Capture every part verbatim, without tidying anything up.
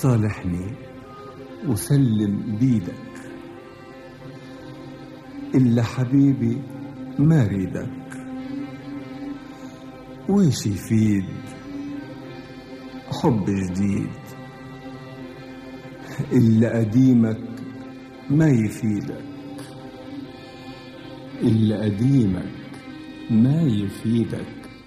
صالحني وسلم بيدك، إلا حبيبي ما ريدك، ويش يفيد حب جديد، إلا قديمك ما يفيدك، إلا قديمك ما يفيدك.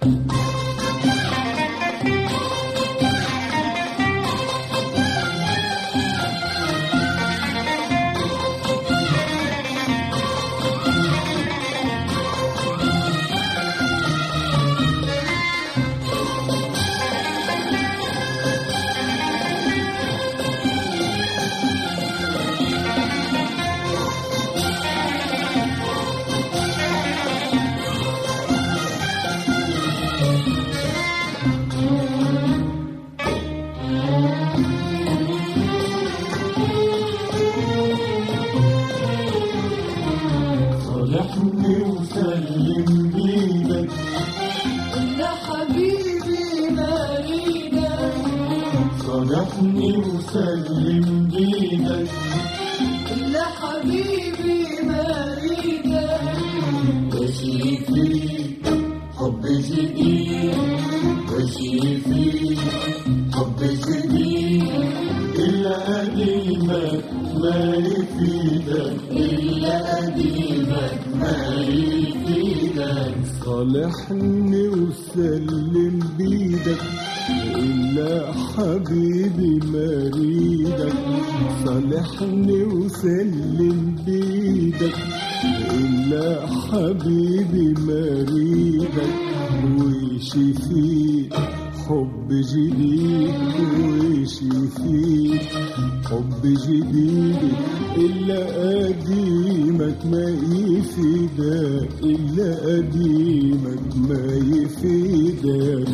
صالحني وسلم بيدك، إلا حبيبي ما ريدك. صالحني وسلم بيدك، إلا حبيبي ما ريدك. وشي فيك حب جديد، وشي فيك حب جديد، إلا قديمك ما يفيدك، إلا قديمك ما يفيدك. صالحني وسلم بيدك، إلا حبيبي ما ريدك. صالحني وسلم بيدك، إلا حبيبي ما ريدك. ويش فيك حب جديد، ويش فيك حب جديد، إلا قديمك ما يفيدك، إلا قديمك ما يفيدك.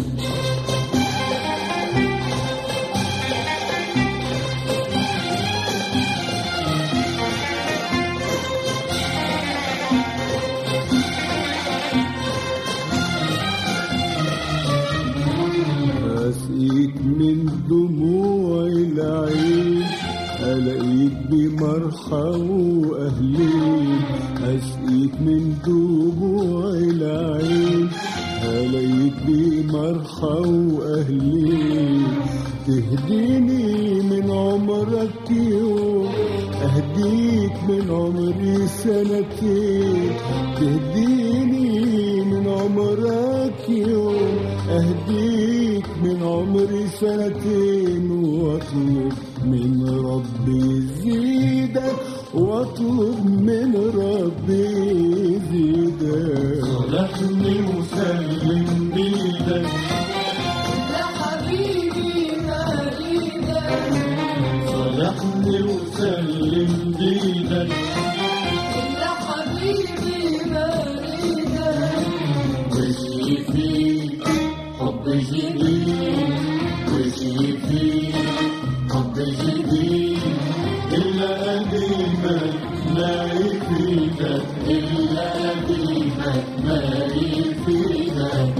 أسقيك من دموع العين، ألاقيك بمرحى وأهليك. أسقيك من دموع العين، ألاقيك بمرحى وأهليك. تهديني من عمرك يوم، أهديك من عمري سنتين. تهديني من عمرك يوم، أهديك من عمري سنتين. واطلب من ربي يزيدك، واطلب من ربي يزيدك. صالحني وسلم بيدك، إلا حبيبي ما ريدك. صالحني وسلم بيدك، إلا حبيبي ما ريدك. وشي فيك حب جديد، وشي فيك حب جديد، إلا قديمك ما يفيدك، إلا قديمك ما يفيدك.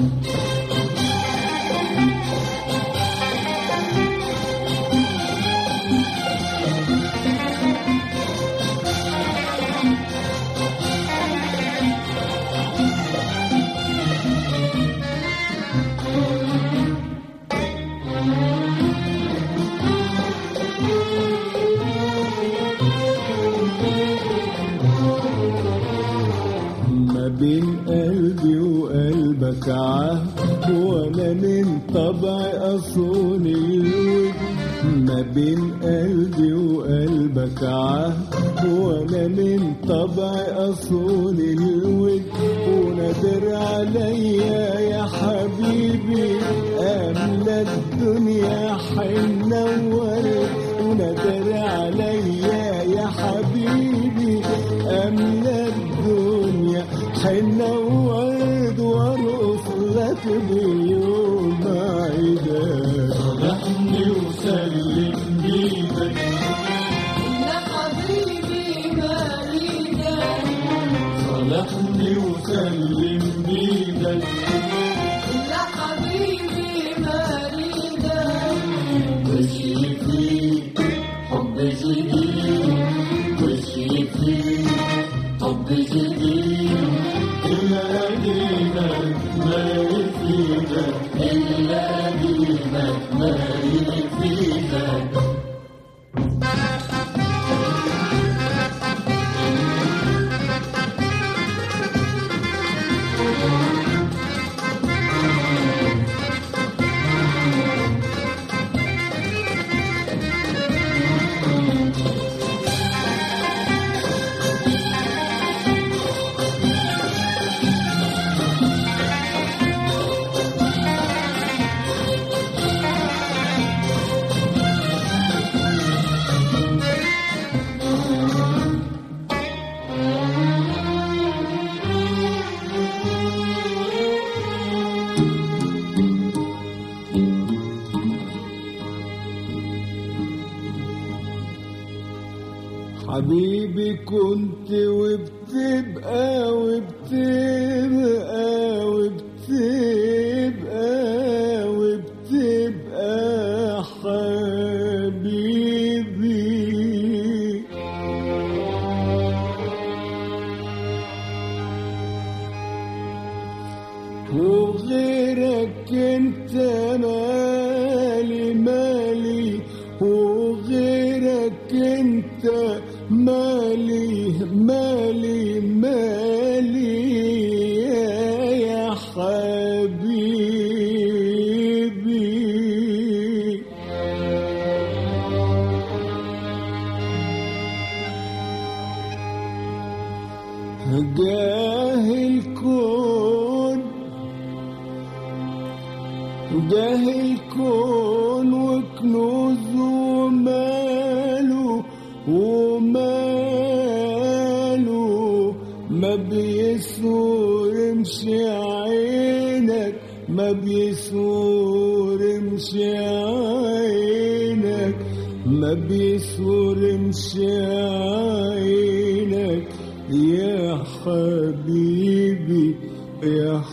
ما بين قلبي وقلبك عهد، وانا من طبعي اصون الود. ما بين قلبي وقلبك عهد، وانا من طبعي اصون الود. ونادر عليا يا حبيبي املا الدنيا حنور. ونادر عليا يا حبيبي املا الدنيا حنور، وارقص لك بيوم عيدك. صالحني وسلم بيدك، إلا حبيبي ما ريدك. صالحني وسلم بيدك، إلا حبيبي ما ريدك. وشي فيك قديمك ما يفيدك. حبيبي كنت وبتبقى وبتبقى وبتبقى وبتبقى حبيبي، وغيرك انت مالي مالي، وغيرك انت مالي مالي مالي يا حبيبي. جاه الكون جاه الكون وكنوزه وماله وماله، ما بيسورمش عينك ما بيسورمش عينك ما بيسورمش عينك يا حبيبي يا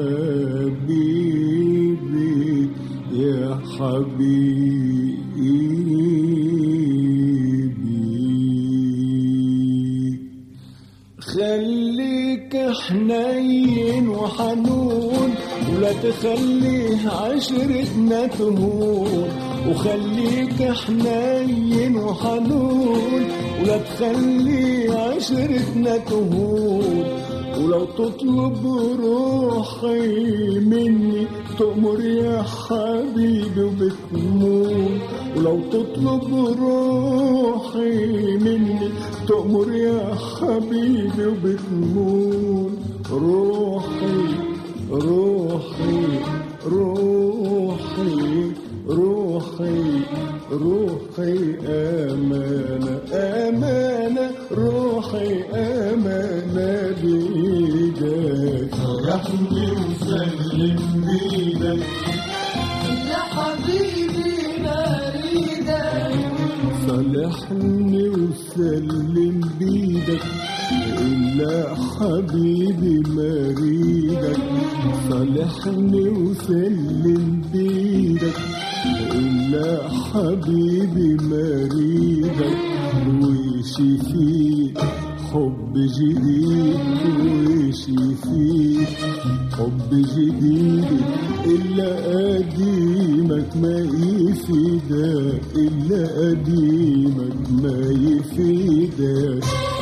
حبيبي يا حبيبي. خليك حنين وحنون ولا تخليه عشرتنا تهون، وخليك حنين وحنون ولا تخليه عشرتنا تهون، ولو تطلب روحي مني تؤمر يا حبيبي وبتمون، ولو تطلب روحي مني تؤمر يا حبيبي وبتمون. روحي روحي روحي روحي روحي أمانة أمانة روحي أمانة بإيدك. فرحني وسلم بيدك يا حبيبي مريدك، صالحني وسلم بيدك إلا حبيبي مريدك، صالحني وسلم بيدك إلا حبيبي مريدك. وشي فيك حب جديد وشي فيك حب جديد، إلا قديمك ما يفيدك إلا قديمك ما يفيدك.